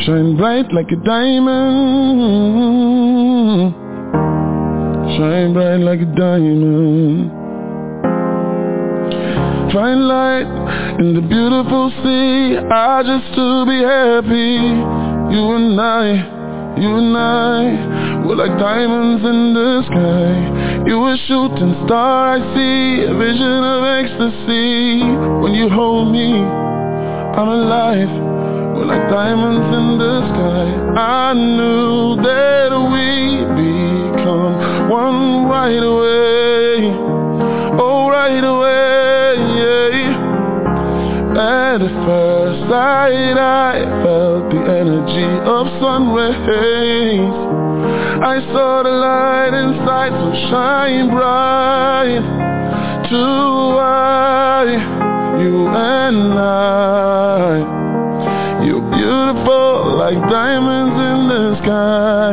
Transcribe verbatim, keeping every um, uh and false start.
Shine bright like a diamond. Shine bright like a diamond. Find light in the beautiful sea. I just to be happy. You and I, you and I, we're like diamonds in the sky. You a shooting star, I see a vision of ecstasy. When you hold me, I'm alive. We're like diamonds in the sky. I knew that we become one right away. Oh, right away, yeah. At the first sight, I felt the energy of sun rays. I saw the light inside, so shine bright. To I, you and I. You're beautiful like diamonds in the sky.